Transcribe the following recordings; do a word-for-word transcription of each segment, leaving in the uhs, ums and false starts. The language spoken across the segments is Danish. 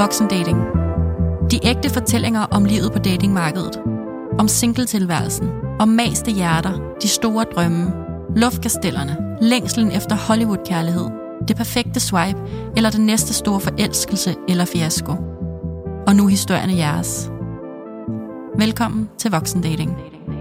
Voksendating. De ægte fortællinger om livet på datingmarkedet. Om singletilværelsen. Om maste hjerter. De store drømme. Luftkastellerne. Længslen efter Hollywood-kærlighed. Det perfekte swipe. Eller den næste store forelskelse eller fiasko. Og nu historierne jeres. Velkommen til Voksendating.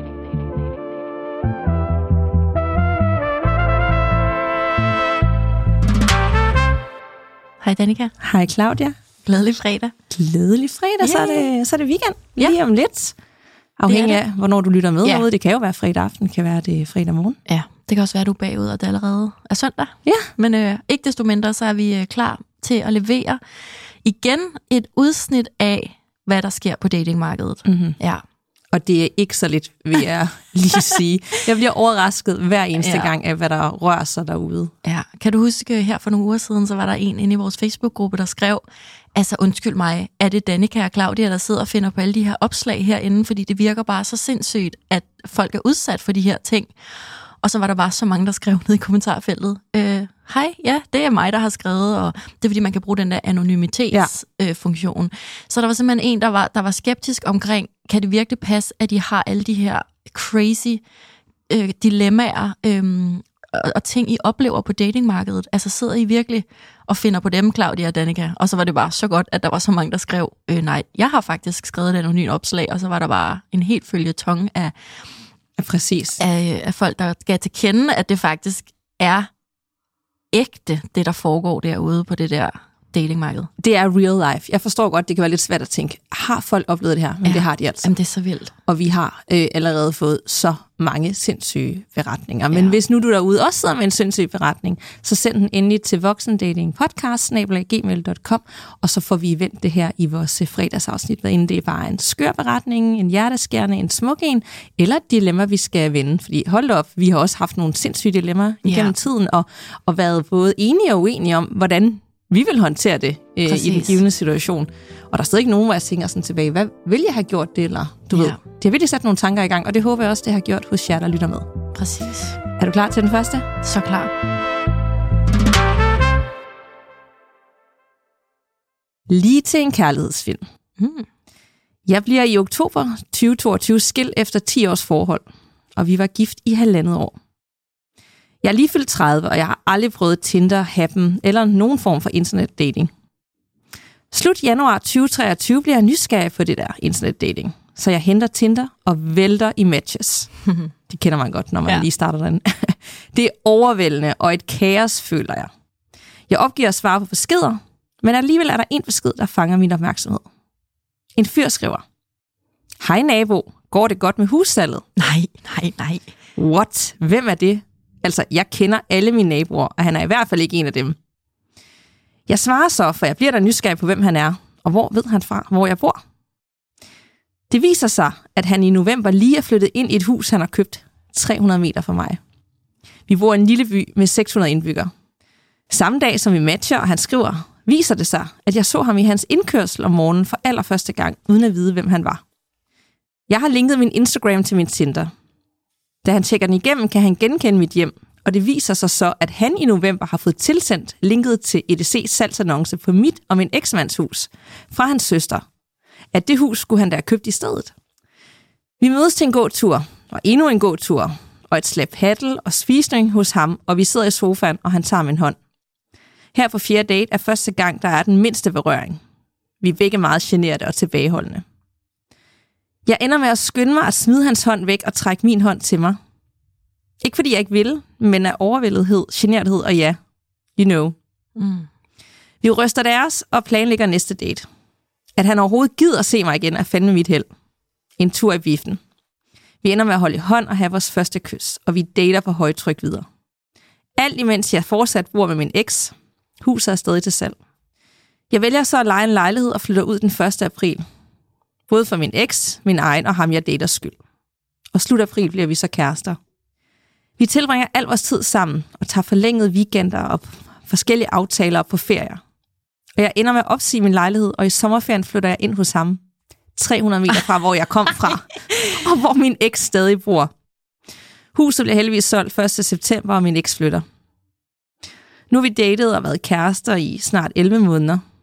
Hej Danika. Hej Claudia. Glædelig fredag. Glædelig fredag, yeah. så, er det, så er det weekend. Lige yeah. om lidt. Afhængig af, hvornår du lytter med yeah. herude. Det kan jo være fredag aften, det kan være det fredag morgen. Ja, det kan også være, at du er bagud, og det allerede er søndag. Ja. Yeah. Men øh, ikke desto mindre, så er vi øh, klar til at levere igen et udsnit af, hvad der sker på datingmarkedet. Mm-hmm. Ja. Og det er ikke så lidt, vil jeg lige sige. Jeg bliver overrasket hver eneste ja. gang af, hvad der rører sig derude. Ja. Kan du huske, her for nogle uger siden, så var der en inde i vores Facebook-gruppe, der skrev, altså undskyld mig, er det Danika og Claudia, der sidder og finder på alle de her opslag herinde, fordi det virker bare så sindssygt, at folk er udsat for de her ting. Og så var der bare så mange, der skrev ned i kommentarfeltet, øh, hej, ja, det er mig, der har skrevet, og det er fordi, man kan bruge den der anonymitetsfunktion. Ja. Øh, så der var simpelthen en, der var, der var skeptisk omkring, kan det virkelig passe, at de har alle de her crazy øh, dilemmaer øh, og, og ting, I oplever på datingmarkedet? Altså sidder I virkelig og finder på dem, Claudia og Danika? Og så var det bare så godt, at der var så mange, der skrev, øh, nej, jeg har faktisk skrevet et anonymt opslag, og så var der bare en helt føljeton af Præcis. Af, af folk, der skal til kende, at det faktisk er ægte, det der foregår derude på det der datingmarked. Det er real life. Jeg forstår godt, det kan være lidt svært at tænke, har folk oplevet det her? Men ja, det har de altså. Jamen, det er så vildt. Og vi har øh, allerede fået så mange sindssyge beretninger. Men ja. hvis nu du derude også sidder med en sindssyg beretning, så send den endelig til voksendatingpodcast snabel-a gmail punktum com, og så får vi vendt det her i vores fredagsafsnit, hvad enten det er bare en skør beretning, en hjerteskærende, en smuk en, eller et dilemma, vi skal vende. Fordi hold op, vi har også haft nogle sindssyge dilemmaer ja. igennem tiden, og, og været både enige og uenige om, hvordan vi vil håndtere det øh, i den givende situation. Og der er stadig ikke nogen, hvor jeg tænker sådan tilbage, hvad vil jeg have gjort det, eller du ja. ved. Det har virkelig sat nogle tanker i gang, og det håber jeg også, det har gjort hos jer, der lytter med. Præcis. Er du klar til den første? Så klar. Lige til en kærlighedsfilm. Hmm. Jeg bliver i oktober tyve toogtyve skilt efter ti års forhold, og vi var gift i halvandet år. Jeg er lige fyldt tredive, og jeg har aldrig prøvet Tinder, Happen eller nogen form for internetdating. Slut januar tyve treogtyve bliver jeg nysgerrig på det der internetdating, så jeg henter Tinder og vælter i matches. De kender man godt, når man ja. lige starter den. Det er overvældende, og et kaos, føler jeg. Jeg opgiver at svare på beskeder, men alligevel er der en besked, der fanger min opmærksomhed. En fyr skriver, hej nabo, går det godt med hussalget? Nej, nej, nej. What? Hvem er det? Altså, jeg kender alle mine naboer, og han er i hvert fald ikke en af dem. Jeg svarer så, for jeg bliver da nysgerrig på, hvem han er, og hvor ved han fra, hvor jeg bor. Det viser sig, at han i november lige er flyttet ind i et hus, han har købt tre hundrede meter fra mig. Vi bor i en lille by med seks hundrede indbyggere. Samme dag, som vi matcher, og han skriver, viser det sig, at jeg så ham i hans indkørsel om morgenen for allerførste gang, uden at vide, hvem han var. Jeg har linket min Instagram til min Tinder. Da han tjekker den igennem, kan han genkende mit hjem, og det viser sig så, at han i november har fået tilsendt linket til E D C's salgsannonce på mit og min eksmands hus fra hans søster. At det hus skulle han da have købt i stedet. Vi mødes til en god tur, og endnu en god tur, og et slæb paddle og spisning hos ham, og vi sidder i sofaen, og han tager min hånd. Her på fjerde date er første gang, der er den mindste berøring. Vi er begge meget generede og tilbageholdende. Jeg ender med at skynde mig at smide hans hånd væk og trække min hånd til mig. Ikke fordi jeg ikke vil, men af overvældethed, generthed og ja, you know. Mm. Vi ryster deres og planlægger næste date. At han overhovedet gider se mig igen er fandme mit held. En tur i biffen. Vi ender med at holde i hånd og have vores første kys, og vi dater på højtryk videre. Alt imens jeg fortsat bor med min eks. Huset er stadig til salg. Jeg vælger så at leje en lejlighed og flytter ud den første april. Både for min eks, min egen og ham, jeg dater skyld. Og slut april bliver vi så kærester. Vi tilbringer al vores tid sammen og tager forlængede weekender og forskellige aftaler på ferier. Og jeg ender med at opsige min lejlighed, og i sommerferien flytter jeg ind hos ham. tre hundrede meter fra, hvor jeg kom fra, og hvor min eks stadig bor. Huset bliver heldigvis solgt første september, og min eks flytter. Nu har vi datet og været kærester i snart elleve måneder.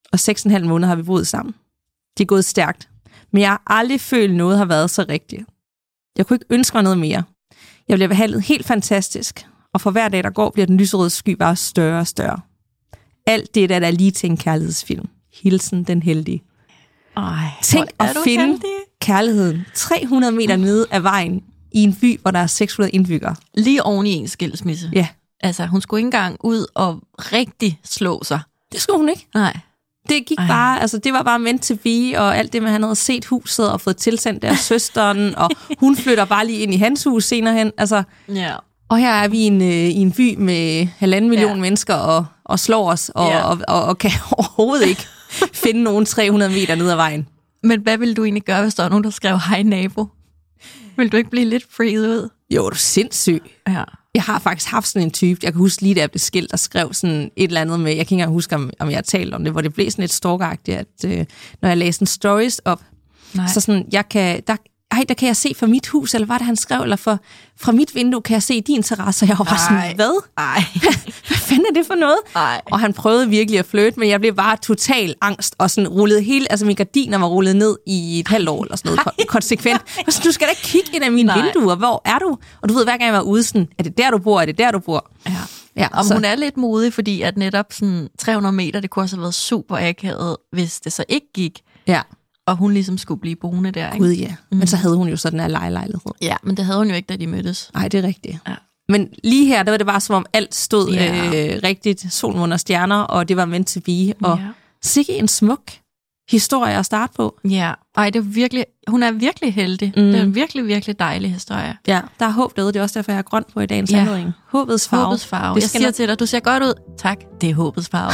og seks og en halv måned har vi boet sammen. Det er gået stærkt, men jeg har aldrig følt noget har været så rigtigt. Jeg kunne ikke ønske mig noget mere. Jeg bliver behandlet helt fantastisk, og for hver dag, der går, bliver den lyserøde sky bare større og større. Alt det, der er lige til en kærlighedsfilm. Hilsen den heldige. Ej, tænk at finde heldig. Kærligheden tre hundrede meter nede af vejen i en by, hvor der er seks hundrede indbyggere. Lige oven i en skilsmisse. Ja. Altså, hun skulle ikke engang ud og rigtig slå sig. Det skulle hun ikke. Nej. Det gik Ej. bare, altså det var bare meant to be, og alt det med, han havde set huset og fået tilsendt deres søsteren, og hun flytter bare lige ind i hans hus senere hen. Altså, ja. Og her er vi i en, øh, i en by med halvanden million ja. mennesker, og, og slår os, og, ja. og, og, og kan overhovedet ikke finde nogen tre hundrede meter ned ad vejen. Men hvad ville du egentlig gøre, hvis der var nogen, der skrev, hej nabo? Vil du ikke blive lidt freaked ud? Jo, du er sindssyg. Ja. Jeg har faktisk haft sådan en type, jeg kan huske lige, da jeg blev skilt, og skrev sådan et eller andet med, jeg kan ikke engang huske, om, om jeg har talt om det, hvor det blev sådan lidt stalkeragtigt, at øh, når jeg læste en stories op, Nej. så sådan, jeg kan, der, ej, der kan jeg se fra mit hus, eller hvad det han skrev, eller for, fra mit vindue kan jeg se din terrasse, og jeg var bare sådan, hvad? Ej. Hvad fanden er det for noget? Ej. Og han prøvede virkelig at flytte, men jeg blev bare total angst, og sådan rullede hele, altså mine gardiner var rullet ned i et halvt år, eller sådan noget, Ej. konsekvent. Så du skal da ikke kigge ind af mine Nej. vinduer, hvor er du? Og du ved, hver gang jeg var ude, sådan, er det der, du bor, er det der, du bor? Ja. Ja, og hun er lidt modig, fordi at netop sådan tre hundrede meter, det kunne også have været super akavet, hvis det så ikke gik. Ja. Og hun ligesom skulle blive boende der, ikke? Gud, ja. Men mm. så havde hun jo så den her lejelejlighed. Ja, men det havde hun jo ikke, da de mødtes. Nej, det er rigtigt. Ja. Men lige her, der var det bare som om alt stod ja. øh, rigtigt. Sol, måne og stjerner, og det var meant to be. Og ja. sikke en smuk historie at starte på. Ja, ej, det er virkelig, hun er virkelig heldig. Mm. Det er en virkelig, virkelig dejlig historie. Ja, der er håb derude. Det er også derfor, jeg er grøn på i dagens ja. anledning. Håbets farve. Håbets farve. Jeg siger til dig, du ser godt ud. Tak, det er håbets farve.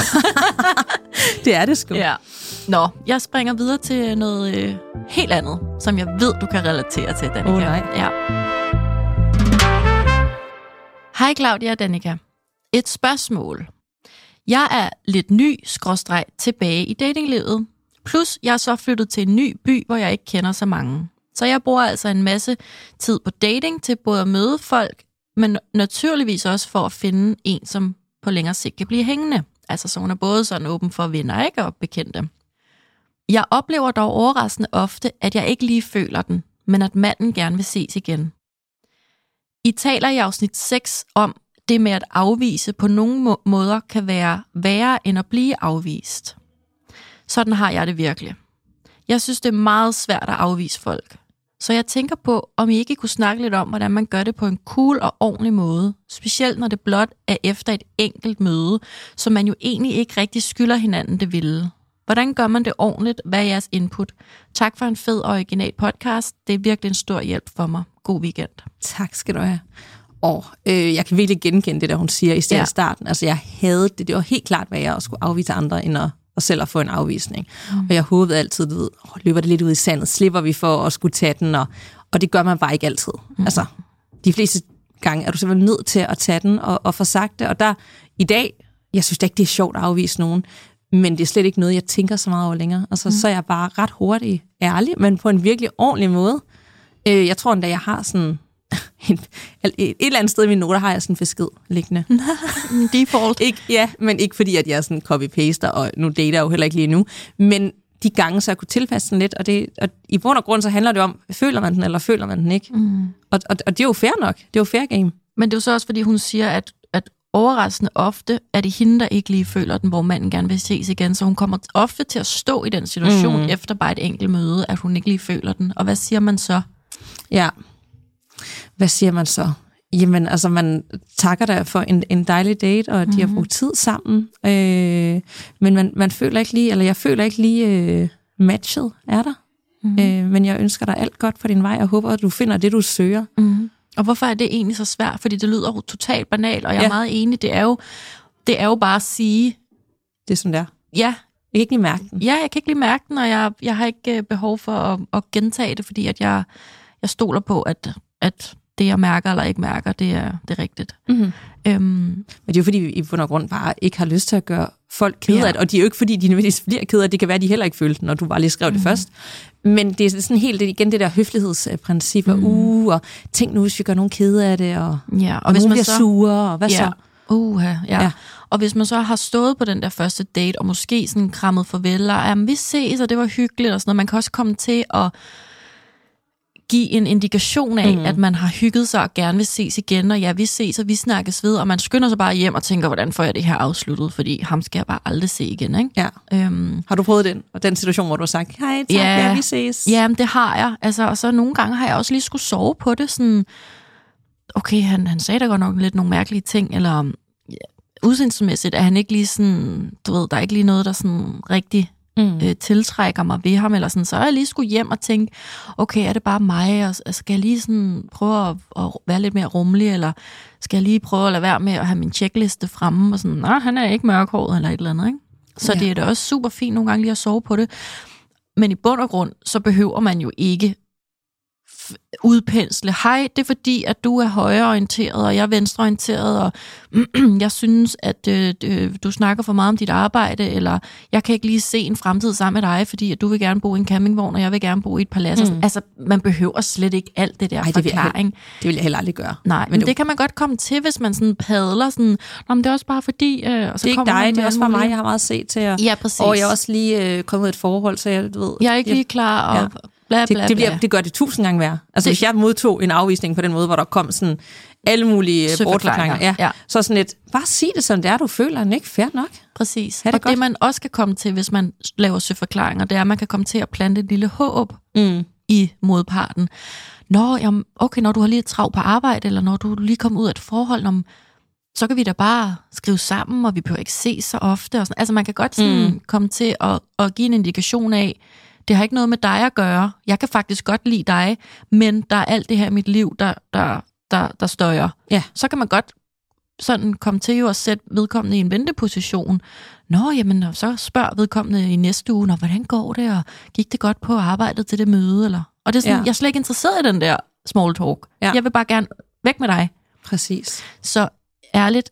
Det er det sgu. Ja. Nå, jeg springer videre til noget øh, helt andet, som jeg ved, du kan relatere til, Danika. Åh oh, nej. Ja. Hej Claudia og Danika. Et spørgsmål. Jeg er lidt ny, skråstreg, tilbage i datinglivet. Plus, jeg er så flyttet til en ny by, hvor jeg ikke kender så mange. Så jeg bruger altså en masse tid på dating til både at møde folk, men naturligvis også for at finde en, som på længere sigt kan blive hængende. Altså, så hun er både sådan åben for venner, ikke, og bekendte. Jeg oplever dog overraskende ofte, at jeg ikke lige føler den, men at manden gerne vil ses igen. I taler i afsnit seks om, det med at afvise på nogle må- måder kan være værre end at blive afvist. Sådan har jeg det virkelig. Jeg synes, det er meget svært at afvise folk. Så jeg tænker på, om I ikke kunne snakke lidt om, hvordan man gør det på en cool og ordentlig måde. Specielt når det blot er efter et enkelt møde, som man jo egentlig ikke rigtig skylder hinanden det ville. Hvordan gør man det ordentligt? Hvad er jeres input? Tak for en fed og original podcast. Det er virkelig en stor hjælp for mig. God weekend. Tak skal du have. Og øh, jeg kan virkelig genkende det, der hun siger i stedet ja. starten. Altså, jeg havde det. Det var helt klart, hvad jeg skulle afvise andre, end at og selv at få en afvisning. Mm. Og jeg håbede altid, du ved, oh, løber det lidt ud i sandet, slipper vi for at skulle tage den, og, og det gør man bare ikke altid. Mm. Altså, de fleste gange er du simpelthen nødt til at tage den og, og få sagt det, og der i dag, jeg synes da ikke, det er sjovt at afvise nogen, men det er slet ikke noget, jeg tænker så meget over længere. Altså, mm. så er jeg bare ret hurtigt ærlig, men på en virkelig ordentlig måde. Øh, jeg tror endda, jeg har sådan Et, et eller andet sted i mine noter har jeg sådan en besked liggende. Default. Ikke, ja, men ikke fordi, at jeg er sådan copy-paster, og nu dater jeg jo heller ikke lige nu. Men de gange, så jeg kunne tilpasse den lidt, og, det, og i bund og grund, så handler det om, føler man den, eller føler man den ikke? Mm. Og, og, og det er jo fair nok. Det er jo fair game. Men det er jo så også, fordi hun siger, at, at overraskende ofte er det hende, der ikke lige føler den, hvor manden gerne vil ses igen. Så hun kommer ofte til at stå i den situation, mm. efter bare et enkelt møde, at hun ikke lige føler den. Og hvad siger man så? Ja. Hvad siger man så? Jamen, altså, man takker der for en, en dejlig date, og mm-hmm. de har brugt tid sammen. Øh, men man, man føler ikke lige, eller jeg føler ikke lige øh, matchet er der. Mm-hmm. Øh, men jeg ønsker dig alt godt for din vej, og håber, at du finder det, du søger. Mm-hmm. Og hvorfor er det egentlig så svært? Fordi det lyder jo totalt banalt, og jeg er ja. meget enig. Det er, jo, det er jo bare at sige... Det er sådan der. Ja. Jeg kan ikke lige mærke den. Ja, jeg kan ikke lige mærke den, og jeg, jeg har ikke behov for at, at gentage det, fordi at jeg, jeg stoler på, at... at det, jeg mærker eller ikke mærker, det er, det er rigtigt. Mm-hmm. Øhm, Men det er jo fordi, vi i bund og grund bare ikke har lyst til at gøre folk ked af det, og de er jo ikke fordi, de nødvendigvis bliver ked af det. Det kan være, at de heller ikke følte, når du bare lige skrev mm-hmm. det først. Men det er sådan helt igen det der høflighedsprincip, og mm. uh, og tænk nu, hvis vi gør nogen kede af det, og, ja, og, og hvis nogen man bliver så, sure, og hvad ja. så? Uh, ja. ja. Og hvis man så har stået på den der første date, og måske sådan krammet farvel, og jamen, vi ses, og det var hyggeligt, og sådan noget. Man kan også komme til at give en indikation af, mm. at man har hygget sig og gerne vil ses igen, og ja, vi ses, og vi snakkes ved, og man skynder sig bare hjem og tænker, hvordan får jeg det her afsluttet, fordi ham skal jeg bare aldrig se igen, ikke? Ja. Øhm, har du prøvet den, og den situation, hvor du har sagt, hej, tak, ja, ja vi ses? Ja, det har jeg, altså, og så nogle gange har jeg også lige skulle sove på det, sådan, okay, han, han sagde da godt nok lidt nogle mærkelige ting, eller ja, udseendsmæssigt er han ikke lige sådan, du ved, der er ikke lige noget, der sådan rigtig Mm. Øh, tiltrækker mig ved ham, eller sådan, så er jeg lige skulle hjem og tænke, okay, er det bare mig, og skal jeg lige sådan prøve at, at være lidt mere rummelig, eller skal jeg lige prøve at lade være med at have min checkliste fremme, og sådan, nej, han er ikke mørkhåret, eller et eller andet, ikke? Så ja. Det er da også super fint nogle gange lige at sove på det, men i bund og grund, så behøver man jo ikke udpensle, hej, det er fordi, at du er højreorienteret, og jeg er venstreorienteret, og jeg synes, at øh, du snakker for meget om dit arbejde, eller jeg kan ikke lige se en fremtid sammen med dig, fordi at du vil gerne bo i en campingvogn, og jeg vil gerne bo i et palads. Mm. Altså, man behøver slet ikke alt det der Ej, det forklaring. Vil jeg, det vil jeg heller aldrig gøre. Nej, men, men det, det kan man godt komme til, hvis man sådan padler sådan, nå, men det er også bare fordi... Øh, og så det er ikke dig, det er også bare mig, jeg har meget set til, og, ja, præcis. Og jeg er også lige øh, kommet i et forhold, så jeg ved... Jeg er ikke lige klar, og... Ja. Bla, bla, det, det, bliver, det gør det tusind gange værre. Altså, det, hvis jeg modtog en afvisning på den måde, hvor der kom sådan alle mulige bortforklaringer, ja, ja. Så sådan et, bare sig det sådan, det er, du føler den ikke fair nok. Præcis. Det og godt. Det, man også kan komme til, hvis man laver søforklaringer, det er, at man kan komme til at plante et lille håb mm. i modparten. Nå, jamen, okay, når du har lige et trav på arbejde, eller når du lige kommer ud af et forhold, om, så kan vi da bare skrive sammen, og vi behøver ikke se så ofte. Og sådan. Altså, man kan godt sådan mm. komme til at, at give en indikation af, det har ikke noget med dig at gøre. Jeg kan faktisk godt lide dig, men der er alt det her i mit liv, der, der, der, der støjer. Ja. Så kan man godt sådan komme til jo at sætte vedkommende i en venteposition. Nå, jamen, så spørger vedkommende i næste uge, nå, hvordan går det, og gik det godt på arbejdet til det møde? Eller? Og det er sådan, ja. Jeg er slet ikke interesseret i den der small talk. Ja. Jeg vil bare gerne væk med dig. Præcis. Så ærligt,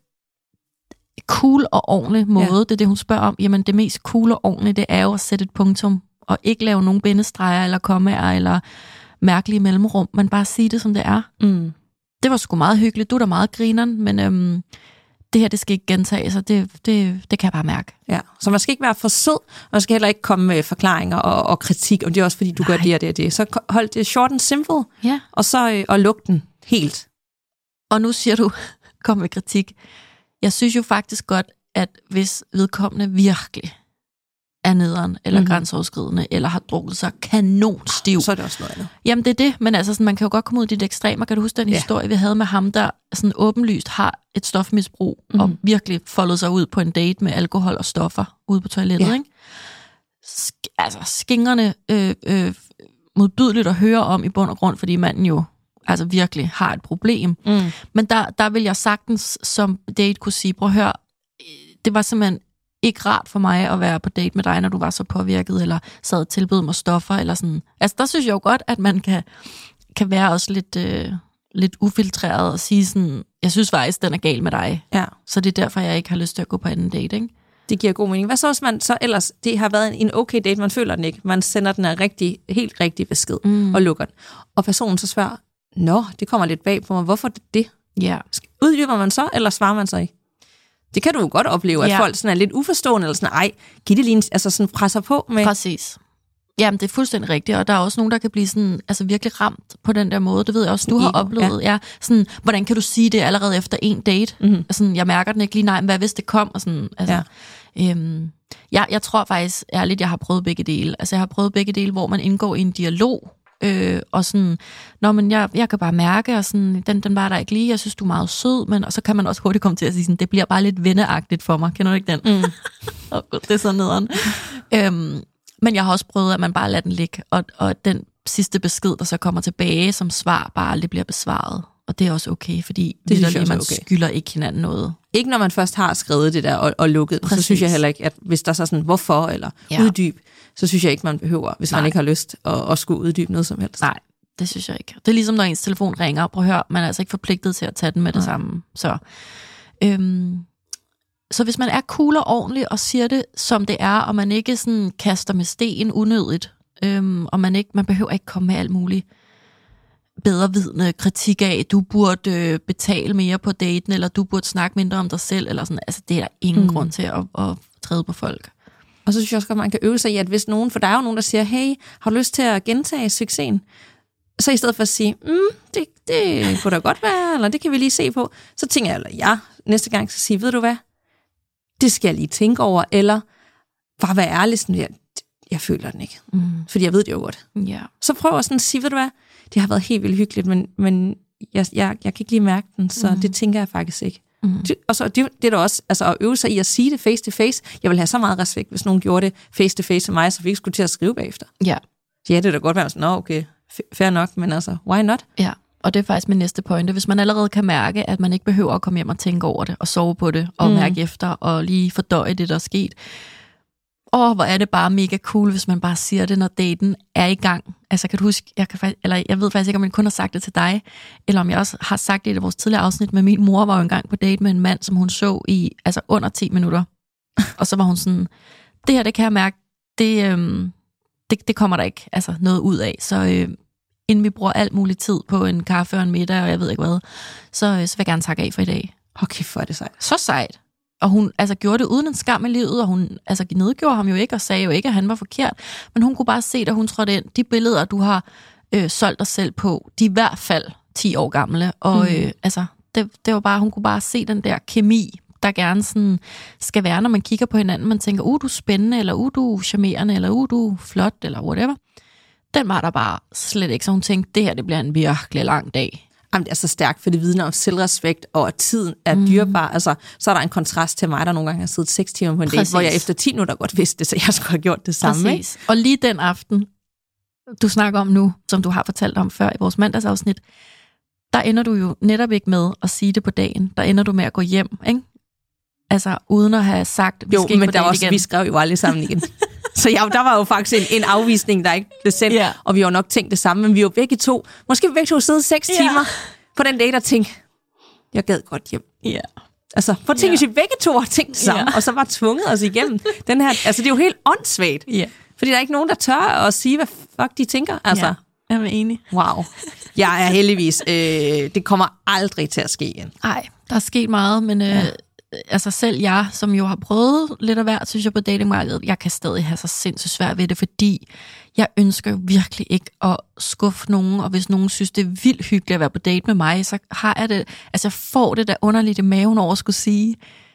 cool og ordentlig måde, ja. Det er det, hun spørger om. Jamen, det mest cool og ordentlige, det er jo at sætte et punktum og ikke lave nogen bindestreger eller kommaer eller mærkelige mellemrum, men bare sige det, som det er. Mm. Det var sgu meget hyggeligt. Du er da meget grineren, men øhm, det her, det skal ikke gentage sig. Det, det, det kan jeg bare mærke. Ja, så man skal ikke være for sød, og man skal heller ikke komme med forklaringer og, og kritik, og det er også fordi, du Nej. Gør det og det og det. Så hold det short and simple, ja. Og så øh, og luk den helt. Og nu siger du, kom med kritik. Jeg synes jo faktisk godt, at hvis vedkommende virkelig er nederen, eller mm-hmm. grænseoverskridende, eller har drukket sig kanonstiv. Så er det også noget andet. Jamen, det er det, men altså, sådan, man kan jo godt komme ud i de ekstremer. Kan du huske den ja. Historie, vi havde med ham, der sådan åbenlyst har et stofmisbrug, mm-hmm. og virkelig foldet sig ud på en date med alkohol og stoffer ude på toilettet, ja. Ikke? Sk- altså, skingrende øh, øh, modbydeligt at høre om i bund og grund, fordi manden jo altså virkelig har et problem. Mm. Men der, der vil jeg sagtens som date kunne sige, prøv at høre, det var simpelthen ikke rart for mig at være på date med dig, når du var så påvirket, eller sad og tilbød mig stoffer, eller sådan. Altså, der synes jeg jo godt, at man kan, kan være også lidt, øh, lidt ufiltreret og sige sådan, jeg synes faktisk, den er gal med dig. Ja. Så det er derfor, jeg ikke har lyst til at gå på anden date, ikke? Det giver god mening. Hvad så, hvis man så ellers, det har været en okay date, man føler den ikke, man sender den af rigtig, helt rigtig besked, mm. og lukker den. Og personen så spørger, nå, det kommer lidt bag på mig, hvorfor det det? Ja. Uddyber man så, eller svarer man så ikke? Det kan du jo godt opleve, at ja. Folk sådan er lidt uforstående, eller sådan, ej, giv det lige en, altså sådan presser på med... Præcis. Jamen, det er fuldstændig rigtigt, og der er også nogen, der kan blive sådan, altså virkelig ramt på den der måde. Det ved jeg også, du har ego, oplevet. Ja. Ja, sådan, hvordan kan du sige det allerede efter en date? Mm-hmm. Sådan, jeg mærker den ikke lige, nej, men hvad hvis det kom? Og sådan, altså, ja. øhm, jeg, jeg tror faktisk ærligt, jeg har prøvet begge dele. Altså, jeg har prøvet begge dele, hvor man indgår i en dialog, Øh, og sådan, nå, men jeg, jeg kan bare mærke, og sådan, den, den var der ikke lige, jeg synes, du er meget sød, men og så kan man også hurtigt komme til at sige sådan, det bliver bare lidt venneagtigt for mig, kender du ikke den? Mm. oh, God, det er så nederen. øhm, men jeg har også prøvet, at man bare lader den ligge, og, og den sidste besked, der så kommer tilbage som svar, bare aldrig bliver besvaret. Og det er også okay, fordi det synes jeg, man okay. skylder ikke hinanden noget. Ikke når man først har skrevet det der og, og lukket, så synes jeg heller ikke, at hvis der så sådan, hvorfor eller ja. Uddyb, så synes jeg ikke, man behøver, hvis Nej. Man ikke har lyst at, at skulle uddybe noget som helst. Nej, det synes jeg ikke. Det er ligesom, når ens telefon ringer, prøv at høre, man er altså ikke forpligtet til at tage den med Nej. Det samme. Så, øhm, så hvis man er cool og ordentlig og siger det, som det er, og man ikke sådan kaster med sten unødigt, øhm, og man, ikke, man behøver ikke komme med alt muligt bedrevidende kritik af, du burde øh, betale mere på daten, eller du burde snakke mindre om dig selv, eller sådan. Altså, det er der ingen mm. grund til at, at træde på folk. Og så synes jeg også godt, man kan øve sig i, at hvis nogen, for der er jo nogen, der siger, hey, har du lyst til at gentage succesen? Så i stedet for at sige, mm, det, det kunne da godt være, eller det kan vi lige se på, så tænker jeg, eller ja, næste gang så siger, ved du hvad, det skal jeg lige tænke over, eller bare være ærlig, sådan, jeg, jeg føler den ikke, mm. fordi jeg ved det jo godt. Yeah. Så prøv at sådan sige, ved du hvad, det har været helt vildt hyggeligt, men, men jeg, jeg, jeg kan ikke lige mærke den, så mm. det tænker jeg faktisk ikke. Mm. Det, og så det, det er da også, altså at øve sig i at sige det face to face. Jeg vil have så meget respekt, hvis nogen gjorde det face to face til mig, så vi ikke skulle til at skrive bagefter. Ja. Ja, det er da godt være sådan, nå okay, fair nok, men altså, why not? Ja, og det er faktisk min næste pointe. Hvis man allerede kan mærke, at man ikke behøver at komme hjem og tænke over det, og sove på det, og mm. mærke efter, og lige fordøje det, der er sket. Åh, hvor er det bare mega cool, hvis man bare siger det, når daten er i gang. Altså, kan du huske, jeg, kan faktisk, eller jeg ved faktisk ikke, om jeg kun har sagt det til dig, eller om jeg også har sagt det i vores tidligere afsnit, men min mor var jo engang på date med en mand, som hun så i altså under ti minutter. Og så var hun sådan, det her, det kan jeg mærke, det, øhm, det, det kommer der ikke altså, noget ud af. Så øh, inden vi bruger alt muligt tid på en kaffe og en middag, og jeg ved ikke hvad, så, øh, så vil jeg gerne takke af for i dag. Okay, for det sejt. Så sejt. Og hun altså, gjorde det uden en skam i livet, og hun altså, nedgjorde ham jo ikke, og sagde jo ikke, at han var forkert. Men hun kunne bare se, da hun trådte ind, de billeder, du har øh, solgt dig selv på, de er i hvert fald ti år gamle. Og mm. øh, altså, det, det var bare, hun kunne bare se den der kemi, der gerne sådan skal være, når man kigger på hinanden. Man tænker, uh, du er spændende, eller uh, du er charmerende, eller uh, du er flot, eller whatever. Den var der bare slet ikke. Så hun tænkte, det her det bliver en virkelig lang dag. Jamen, det er så stærkt, for det vidner om selvrespekt, og at tiden er mm. dyrbar. Altså, så er der en kontrast til mig, der nogle gange har siddet seks timer på en date, hvor jeg efter ti minutter godt vidste det, så jeg skulle have gjort det samme. Præcis. Og lige den aften, du snakker om nu, som du har fortalt om før i vores mandagsafsnit, der ender du jo netop ikke med at sige det på dagen. Der ender du med at gå hjem, ikke? Altså, uden at have sagt, vi jo, skal ikke men på der date også, igen. Vi skrev jo aldrig sammen igen. Så ja, der var jo faktisk en, en afvisning, der ikke blev sendt, yeah. og vi har jo nok tænkt det samme, men vi var begge to, måske vi begge to sidde seks yeah. timer på den date og tænkte, jeg gad godt hjem. Ja. Yeah. Altså, prøv at tænke, yeah. hvis vi begge to har tænkt sammen, yeah. og så var tvunget os igennem den her, altså det er jo helt åndssvagt, yeah. fordi der er ikke nogen, der tør at sige, hvad fuck de tænker, altså. Ja, jeg er enig. Wow. Jeg er heldigvis, øh, det kommer aldrig til at ske igen. Nej, der er sket meget, men... Øh, ja. Altså selv jeg, som jo har prøvet lidt af hvert, synes jeg på datingmarkedet, jeg kan stadig have så sindssygt svært ved det, fordi jeg ønsker virkelig ikke at skuffe nogen, og hvis nogen synes, det er vildt hyggeligt at være på date med mig, så har jeg det, altså jeg får det der underligt i maven over at skulle sige,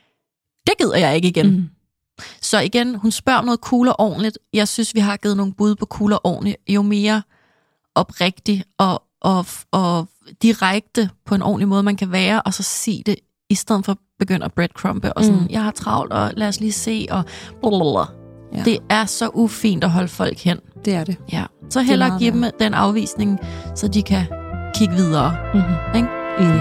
det gider jeg ikke igen. Mm. Så igen, hun spørger om noget cool og ordentligt. Jeg synes, vi har givet nogle bud på cool og ordentligt, jo mere oprigtigt og, og, og direkte på en ordentlig måde, man kan være, og så sige det, i stedet for at begynde at breadcrumbe, og sådan, mm. jeg har travlt, og lad os lige se, og blablabla. Ja. Det er så ufint at holde folk hen. Det er det. Ja. Så hellere give dem den afvisning, så de kan kigge videre. Mm-hmm. Ikke? Mm.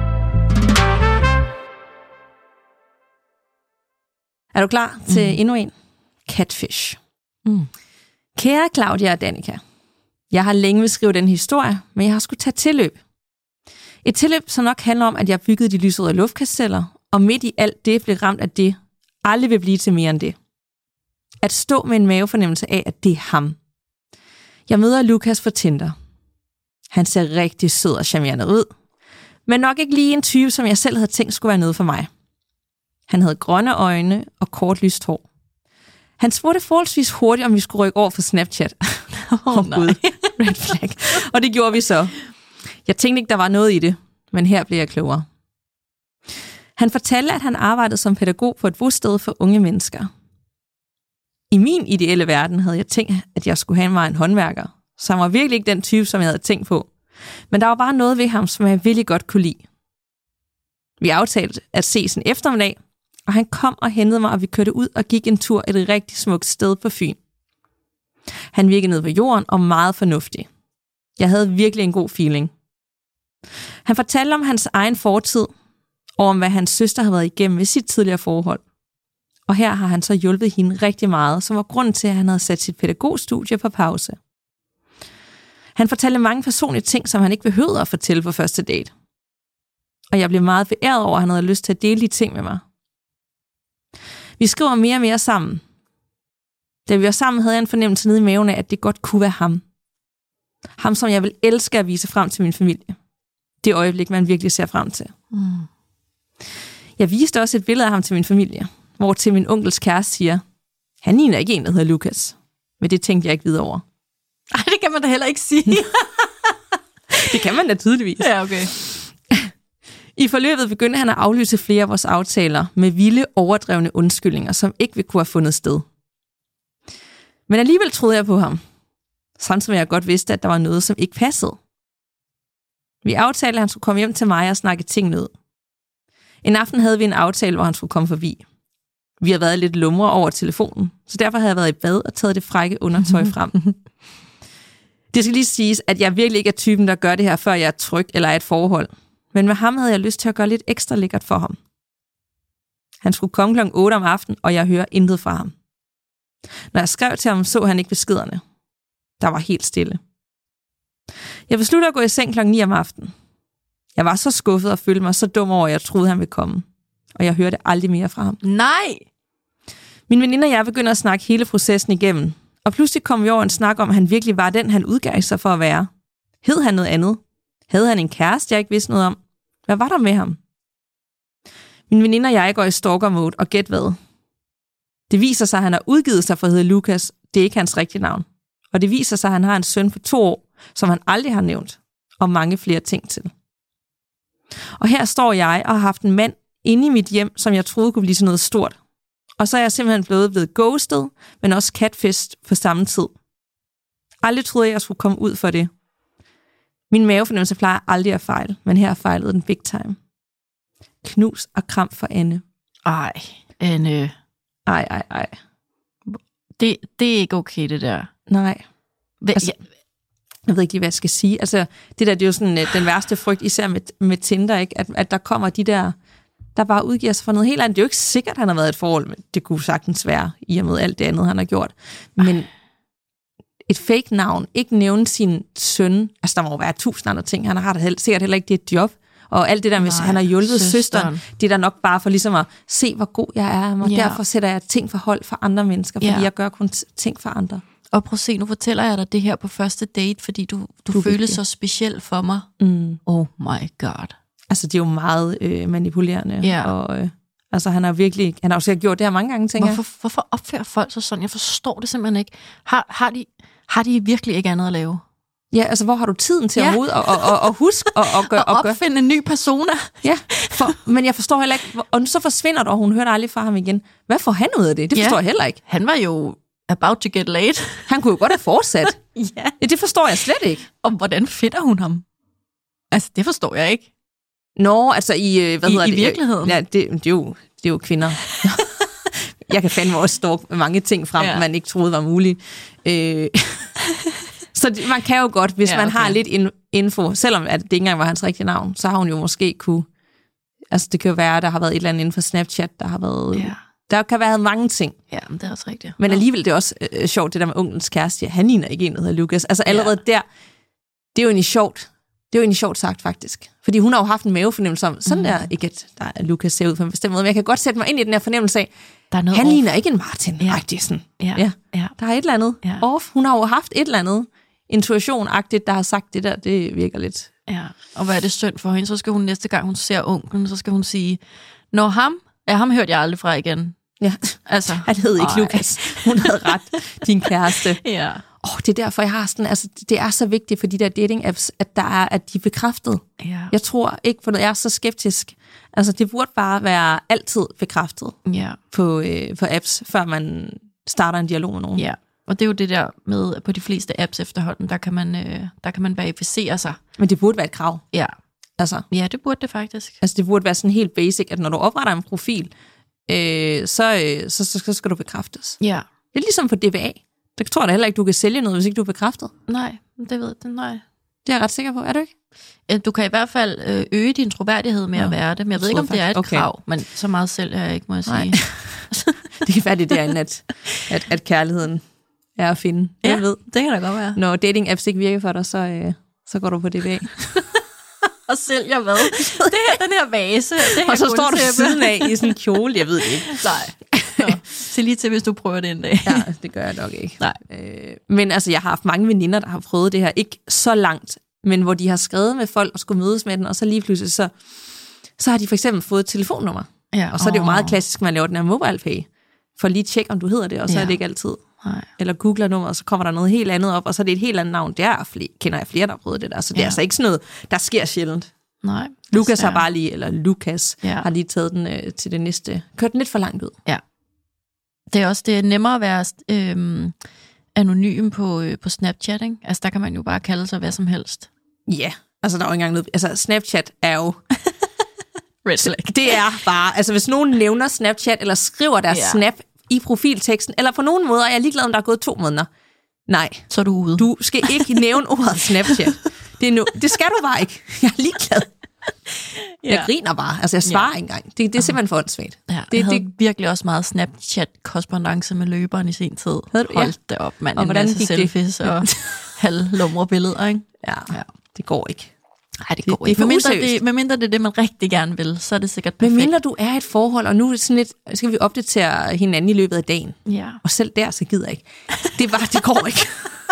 Er du klar til mm. endnu en? Catfish. Mm. Kære Claudia og Danica, jeg har længe vil skrive den historie, men jeg har skulle tage tilløb. Et tilløb, som nok handler om, at jeg byggede de lyserøde luftkasteller, og midt i alt det blev ramt af det, aldrig vil blive til mere end det. At stå med en mavefornemmelse af, at det er ham. Jeg møder Lukas for Tinder. Han ser rigtig sød og charmerende ud, men nok ikke lige en type, som jeg selv havde tænkt skulle være noget for mig. Han havde grønne øjne og kort lyst hår. Han spurgte forholdsvis hurtigt, om vi skulle rykke over for Snapchat. Åh oh, oh, gud, red flag. Og det gjorde vi så. Jeg tænkte ikke, der var noget i det, men her blev jeg klogere. Han fortalte, at han arbejdede som pædagog på et bosted for unge mennesker. I min ideelle verden havde jeg tænkt, at jeg skulle have mig en håndværker, så han var virkelig ikke den type, som jeg havde tænkt på. Men der var bare noget ved ham, som jeg virkelig godt kunne lide. Vi aftalte at ses en eftermiddag, og han kom og hentede mig, og vi kørte ud og gik en tur et rigtig smukt sted på Fyn. Han virkede ned på jorden og meget fornuftig. Jeg havde virkelig en god feeling. Han fortalte om hans egen fortid, og om hvad hans søster havde været igennem ved sit tidligere forhold. Og her har han så hjulpet hende rigtig meget, som var grunden til, at han havde sat sit pædagogstudie på pause. Han fortalte mange personlige ting, som han ikke behøvede at fortælle på første date. Og jeg blev meget beæret over, at han havde lyst til at dele de ting med mig. Vi skriver mere og mere sammen. Da vi var sammen, havde jeg en fornemmelse nede i maven af, at det godt kunne være ham. Ham, som jeg vil elske at vise frem til min familie. Det øjeblik, man virkelig ser frem til. Mm. Jeg viste også et billede af ham til min familie, hvor til min onkels kæreste siger, han ligner ikke en, der hedder Lukas. Men det tænkte jeg ikke videre over. Ej, det kan man da heller ikke sige. Det kan man da tydeligvis. Ja, okay. I forløbet begyndte han at aflyse flere af vores aftaler med vilde, overdrevne undskyldninger, som ikke ville kunne have fundet sted. Men alligevel troede jeg på ham. Sådan som jeg godt vidste, at der var noget, som ikke passede. Vi aftalte, at han skulle komme hjem til mig og snakke tingene ud. En aften havde vi en aftale, hvor han skulle komme forbi. Vi havde været lidt lumre over telefonen, så derfor havde jeg været i bad og taget det frække undertøj frem. Det skal lige siges, at jeg virkelig ikke er typen, der gør det her, før jeg er tryg eller er et forhold. Men med ham havde jeg lyst til at gøre lidt ekstra lækkert for ham. Han skulle komme klokken otte om aftenen, og jeg hører intet fra ham. Når jeg skrev til ham, så han ikke beskederne. Der var helt stille. Jeg besluttede at gå i seng klokken ni om aftenen. Jeg var så skuffet og følte mig så dum over, at jeg troede, han ville komme. Og jeg hørte aldrig mere fra ham. Nej! Min veninde og jeg begyndte at snakke hele processen igennem. Og pludselig kom vi over en snak om, at han virkelig var den, han udgav sig for at være. Hed han noget andet? Havde han en kæreste, jeg ikke vidste noget om? Hvad var der med ham? Min veninde og jeg går i stalker-mode, og gæt hvad? Det viser sig, at han har udgivet sig for at hedde Lukas. Det er ikke hans rigtige navn. Og det viser sig, at han har en søn på to år, som han aldrig har nævnt, og mange flere ting til. Og her står jeg og har haft en mand inde i mit hjem, som jeg troede kunne blive sådan noget stort. Og så er jeg simpelthen blevet blevet ghostet, men også catfished på samme tid. Aldrig troede jeg, jeg skulle komme ud for det. Min mavefornemmelse plejer aldrig at fejle, men her fejlede den big time. Knus og kram for Anne. Ej, Anne. Ej, ej, ej. Det, det er ikke okay, det der. Nej. Hva, altså, ja. Jeg ved ikke lige, hvad jeg skal sige. Altså, det der, det er jo sådan den værste frygt, især med, med Tinder, ikke? At, at der kommer de der, der bare udgiver sig for noget helt andet. Det er jo ikke sikkert, at han har været et forhold, men det kunne sagtens være, i og med alt det andet, han har gjort. Men Ej. et fake navn, ikke nævne sin søn, altså der må jo være tusind andre ting, han har da sikkert heller ikke det job, og alt det der med, Nej, han har hjulpet søsteren. søsteren, det er da nok bare for ligesom at se, hvor god jeg er, og ja. Derfor sætter jeg ting for hold for andre mennesker, fordi ja. Jeg gør kun ting for andre. Og prøv at se, nu fortæller jeg dig det her på første date, fordi du, du, du føles så speciel for mig. Mm. Oh my god. Altså, det er jo meget øh, manipulerende. Ja. Og, øh, altså, han har virkelig, han har jo sikkert gjort det her mange gange, tænker hvorfor, jeg. Hvorfor opfører folk sig sådan? Jeg forstår det simpelthen ikke. Har, har, de, har de virkelig ikke andet at lave? Ja, altså, hvor har du tiden til ja. Overhovedet og, og, og, og huske og, og gøre... Og opfinde gør. En ny persona. Ja, for, men jeg forstår heller ikke... Og så forsvinder du, og hun hørte aldrig fra ham igen. Hvad får han ud af det? Det forstår ja. Jeg heller ikke. Han var jo about to get laid. Han kunne jo godt have fortsat. ja. ja. Det forstår jeg slet ikke. Og hvordan finder hun ham? Altså, det forstår jeg ikke. Nå, altså i... Hvad I, hedder i det? virkeligheden? Ja, det, det, er jo, det er jo kvinder. Jeg kan fandme også stå mange ting frem, ja. Man ikke troede var muligt. Øh... Så det, man kan jo godt, hvis ja, okay. man har lidt info, selvom at det ikke engang var hans rigtige navn, så har hun jo måske kunne... Altså, det kan jo være, at der har været et eller andet inden for Snapchat, der har været... Ja. Der kan være mange ting. Ja, men det er også rigtigt. Men alligevel det er også øh, sjovt, det der med onkelens kæreste. Ja, han ligner ikke en, der hedder Lukas. Altså allerede ja. Der, det er jo egentlig sjovt. Det er jo egentlig sjovt sagt, faktisk. Fordi hun har jo haft en mavefornemmelse om, sådan mm. der, ikke at der er Lukas ser ud på en bestemt måde, men jeg kan godt sætte mig ind i den her fornemmelse af, der er noget han off. Ligner ikke en Martin. Ja. Ej, det er sådan. Ja. Ja. Ja. Der er et eller andet ja. Off. Hun har jo haft et eller andet intuition-agtigt, der har sagt det der, det virker lidt. Ja, og hvad er det synd for hende? Så skal hun næste gang, hun ser onklen, så skal hun sige, når ham, ja, ham hørte jeg aldrig fra igen. Ja, altså, han hed ikke Ej. Lukas. Hun havde ret, din kæreste. Ja. Åh, oh, det er derfor, jeg har sådan, altså, det er så vigtigt for de der dating-apps, at der er, at de er bekræftet. Ja. Jeg tror ikke, for jeg er så skeptisk. Altså, det burde bare være altid bekræftet ja. på, øh, på apps, før man starter en dialog med nogen. Ja, og det er jo det der med, på de fleste apps efterhånden, der kan man, øh, der kan man verificere sig. Men det burde være et krav. Ja. Altså. Ja, det burde det faktisk. Altså, det burde være sådan helt basic, at når du opretter en profil, øh, så, øh, så, så, så skal du bekræftes. Ja. Det er ligesom på D B A. Der tror jeg da heller ikke, du kan sælge noget, hvis ikke du er bekræftet. Nej, det ved jeg, nej. Det er jeg ret sikker på, er du ikke? Du kan i hvert fald øge din troværdighed med ja. At være det, men jeg ved ikke, om det er et okay. krav, men så meget selv er jeg ikke, må jeg sige. Det kan være det derinde, at, at, at kærligheden er at finde. Ja, jeg ved. Det kan da godt være. Når dating-apps ikke virker for dig, så, øh, så går du på D B A. Og sælger hvad? Det her, den her vase. Det her og så står du ved siden af i sådan en kjole, jeg ved det ikke. Nej. Nå. Se lige til, hvis du prøver det en dag. Ja, det gør jeg nok ikke. Nej. Øh, men altså, jeg har haft mange veninder, der har prøvet det her. Ikke så langt, men hvor de har skrevet med folk og skulle mødes med den, og så lige pludselig, så, så har de for eksempel fået et telefonnummer. Ja, og så er det jo meget åh. klassisk, at man laver den her MobilePay, for lige at tjekke, om du hedder det, og så Ja. er det ikke altid. Nej. Eller googler nummeret, og så kommer der noget helt andet op, og så er det et helt andet navn. Der er flere, kender jeg flere, der har prøvet det der. Så det Ja. er altså ikke sådan noget, der sker sjældent. Nej. Lukas har desværre. bare lige, eller Lukas, Ja. har lige taget den øh, til det næste. Kørt den lidt for langt ud. Ja. Det er også det er nemmere at være øhm, anonym på, øh, på Snapchat, ikke? Altså, der kan man jo bare kalde sig hvad som helst. Ja, altså der er jo ikke engang noget. Altså Snapchat er jo... Red flag. Det er bare... Altså hvis nogen nævner Snapchat, eller skriver deres Ja. snap i profilteksten, eller på nogen måder, jeg er ligeglad, om der er gået to måneder. Nej, Så er du ude. du skal ikke nævne ordet Snapchat. Det, er no, det skal du bare ikke. Jeg er ligeglad. Ja. Jeg griner bare. Altså jeg svarer ikke engang. Det, det er simpelthen for åndssvagt. Ja, Det- det, jeg havde det- virkelig også meget Snapchat-korrespondance med løberen i sin tid. Havde du? Ja. Hold da op, mand. Og En hvordan masse gik det? selfies og halvlumre billeder, ikke? Ja, Ja. det går ikke. Nej, det Det- går det er ikke. for Medmindre useriøst. det, medmindre det er det, man rigtig gerne vil, så er det sikkert Men perfekt. mindre du er i et forhold, og nu er det sådan lidt, skal vi opdatere hinanden i løbet af dagen. Ja. Og selv der, så gider jeg ikke. Det, var, det går ikke.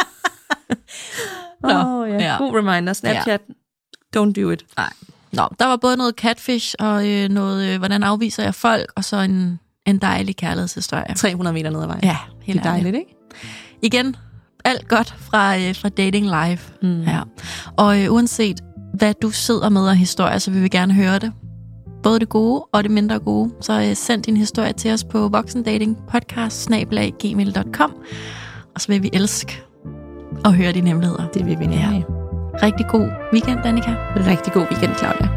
Nå, oh, ja. ja. God reminder. Snapchat, don't do it. Nej. Nå, der var både noget catfish og øh, noget, øh, hvordan afviser jeg folk, og så en, en dejlig kærlighedshistorie. tre hundrede meter ned ad vejen. Ja, det helt er dejligt, ærligt. ikke? Igen, alt godt fra, øh, fra Dating Live. Mm. Ja. Og øh, uanset hvad du sidder med af historier, så vil vi gerne høre det. Både det gode og det mindre gode. Så øh, send din historie til os på voksendatingpodcast bindestreg gmail punktum com. Og så vil vi elske at høre dine hemmeligheder. Det vil vi nemlig. Rigtig god weekend, Danika. Rigtig god weekend, Claudia.